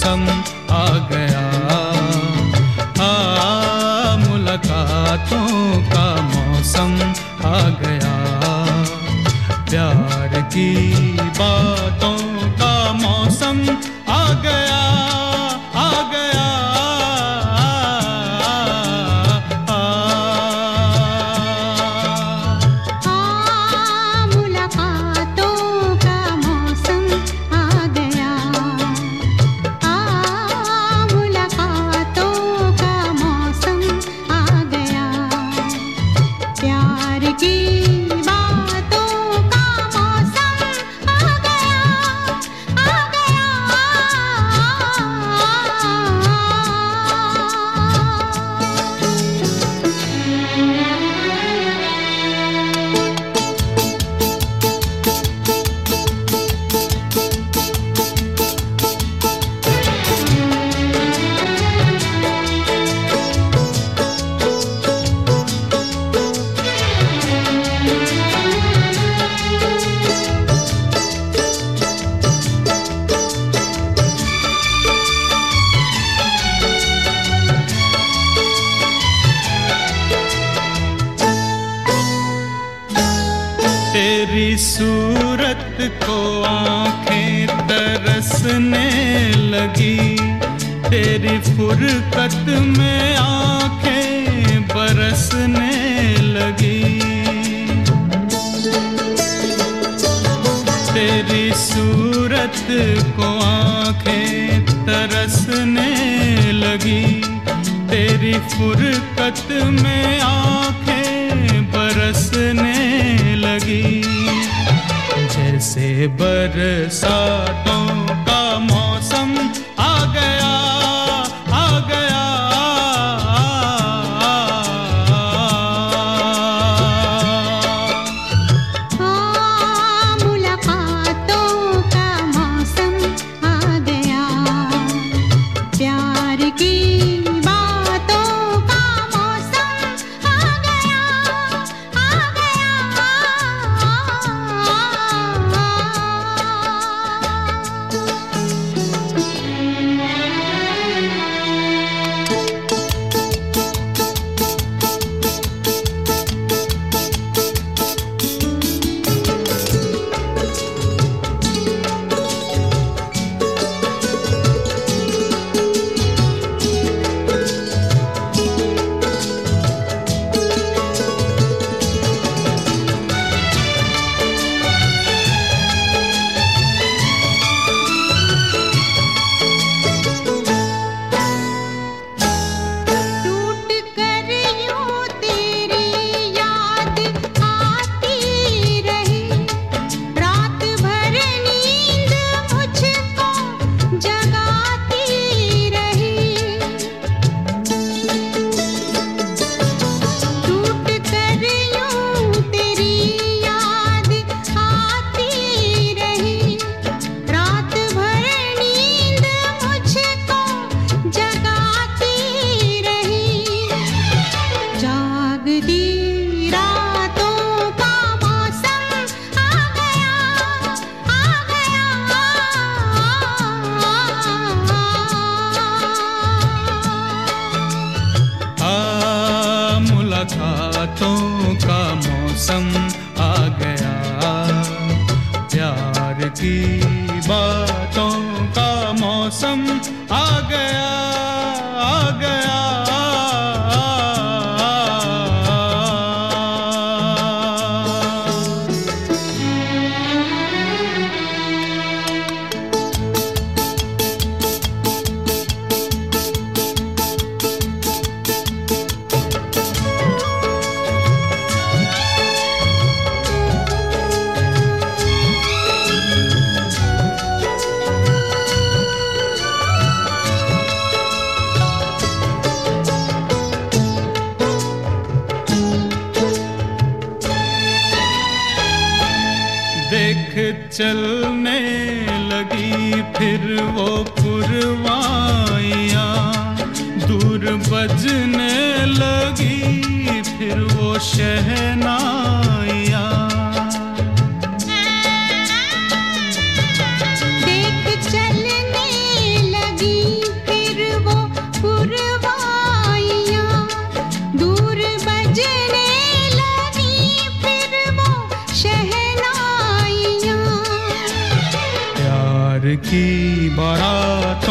मौसम आ गया। मुलाकातों का मौसम आ गया। प्यार की बातों का मौसम आ गया, आ गया। तेरी सूरत को आँखें तरसने लगी, तेरी फुरकत में आँखें बरसने लगी। तेरी सूरत को आँखें तरसने लगी, तेरी फुरकत में आँखें बरसने लगी। जैसे बरसातों का मौसम आ गया, आ गया। मुलाकातों का मौसम आ गया। प्यार की मुलाकातों का मौसम आ गया। प्यार की बातों का मौसम आ गया, आ गया। देख चलने लगी फिर वो पुरवाइयाँ, दूर बजने लगी फिर वो शहनाइयाँ। देख चलने लगी की बारात